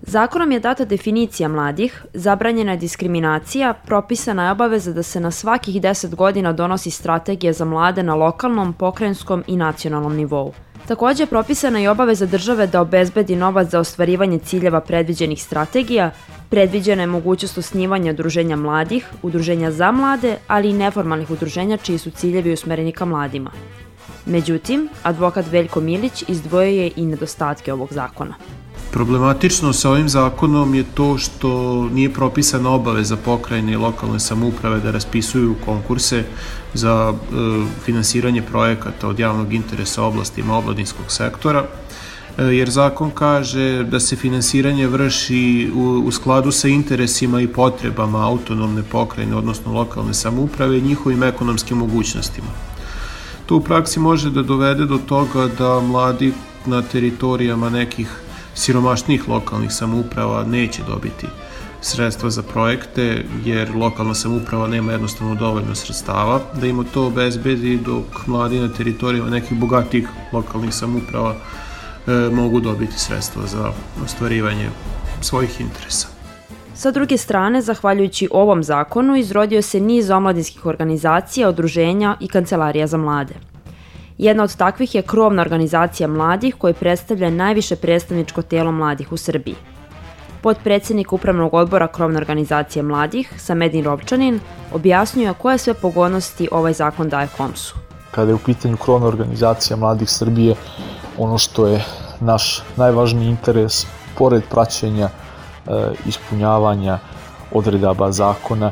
Zakonom je data definicija mladih, zabranjena je diskriminacija, propisana je obaveza da se na svakih 10 godina donosi strategija za mlade na lokalnom, pokrajinskom i nacionalnom nivou. Također, propisana je obaveza države da obezbedi novac za ostvarivanje ciljeva predviđenih strategija, predviđena je mogućnost osnivanja udruženja mladih, udruženja za mlade, ali i neformalnih udruženja čiji su ciljevi usmereni ka mladima. Međutim, advokat Veljko Milić izdvojio je i nedostatke ovog zakona. Problematično sa ovim zakonom je to što nije propisana obaveza pokrajine i lokalne samouprave da raspisuju konkurse za finansiranje projekata od javnog interesa u oblastima omladinskog sektora, jer zakon kaže da se finansiranje vrši u skladu sa interesima i potrebama autonomne pokrajine, odnosno lokalne samouprave i njihovim ekonomskim mogućnostima. To u praksi može da dovede do toga da mladi na teritorijama nekih siromašnijih lokalnih samouprava neće dobiti sredstva za projekte, jer lokalna samouprava nema jednostavno dovoljno sredstava da im to obezbedi, dok mladi na teritorijama nekih bogatih lokalnih samouprava mogu dobiti sredstva za ostvarivanje svojih interesa. Sa druge strane, zahvaljujući ovom zakonu, izrodio se niz omladinskih organizacija, udruženja i kancelarija za mlade. Jedna od takvih je krovna organizacija mladih koja predstavlja najviše predstavničko telo mladih u Srbiji. Potpredsjednik Upravnog odbora krovne organizacije mladih, Samedin Rovčanin, objasnjuje koje sve pogodnosti ovaj zakon daje KOMS-u. Kada je u pitanju krovna organizacija mladih Srbije, ono što je naš najvažniji interes, pored praćenja ispunjavanja odredaba zakona,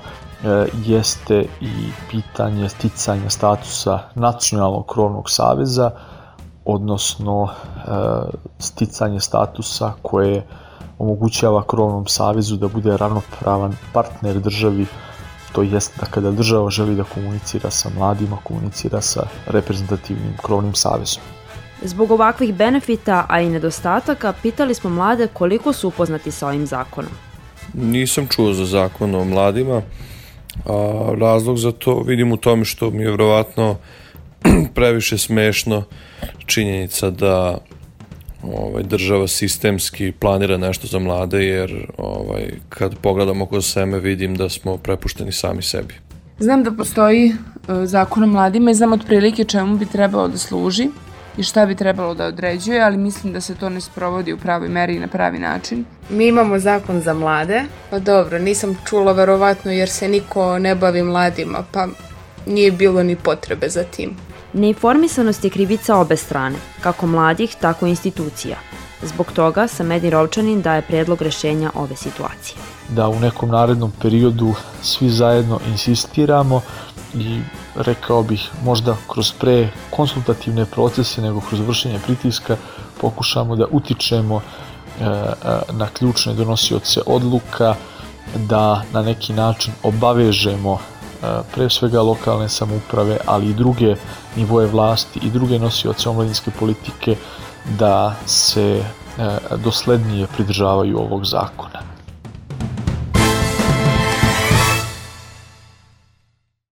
jeste i pitanje sticanja statusa nacionalnog krovnog saveza, odnosno sticanje statusa koje omogućava krovnom savezu da bude ravnopravan partner državi, to jest da kada država želi da komunicira sa mladima, komunicira sa reprezentativnim krovnim savezom. Zbog ovakvih benefita, a i nedostataka, pitali smo mlade koliko su upoznati sa ovim zakonom. Nisam čuo za zakon o mladima, a razlog za to vidim u tome što mi je vjerovatno previše smešno činjenica da država sistemski planira nešto za mlade, jer kad pogledam oko sebe vidim da smo prepušteni sami sebi. Znam da postoji zakon o mladima i znam otprilike čemu bi trebalo da služi i šta bi trebalo da određuje, ali mislim da se to ne sprovodi u pravoj meri i na pravi način. Mi imamo zakon za mlade, pa dobro, nisam čula verovatno jer se niko ne bavi mladima, pa nije bilo ni potrebe za tim. Neinformisanost je krivica obe strane, kako mladih, tako i institucija. Zbog toga Samedin Rovčanin daje predlog rešenja ove situacije. Da u nekom narednom periodu svi zajedno insistiramo i rekao bih možda kroz pre konsultativne procese nego kroz vršenje pritiska pokušamo da utičemo na ključne donosioce odluka, da na neki način obavežemo pre svega lokalne samouprave, ali i druge nivoe vlasti i druge nosioce omladinske politike da se doslednije pridržavaju ovog zakona.